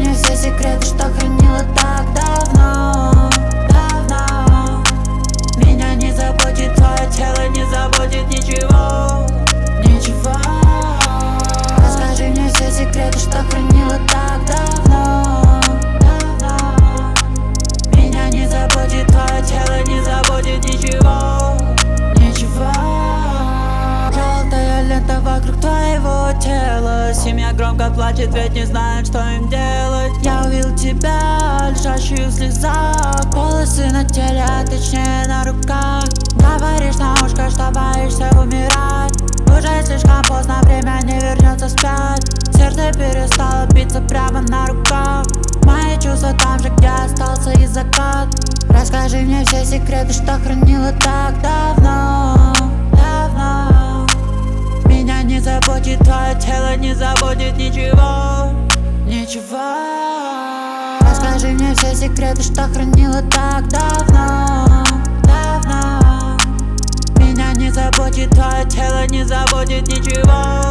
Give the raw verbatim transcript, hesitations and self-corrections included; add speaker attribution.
Speaker 1: мне все секреты, что хранила так давно, давно. Меня не заботит твое тело, не заботит ничего, ничего. Расскажи мне все секреты, что хранила так давно, давно. Меня не заботит твое тело, не заботит ничего, ничего. Желтая лента вокруг твоего тела. Семья громко плачет, ведь не знает, что им делать. Я увидел тебя, лежащую в слезах. Волосы на теле, а точнее на руках. Говоришь на ушко, что боишься умирать. Уже слишком поздно, время не вернется вспять. Сердце перестало биться прямо на руках. Мои чувства там же, где остался и закат. Расскажи мне все секреты, что хранила так давно, давно. Меня не заботит твое тело, не заботит ничего, ничего. Расскажи мне все секреты, что хранила так давно, давно. Меня не заботит твое тело, не заботит ничего.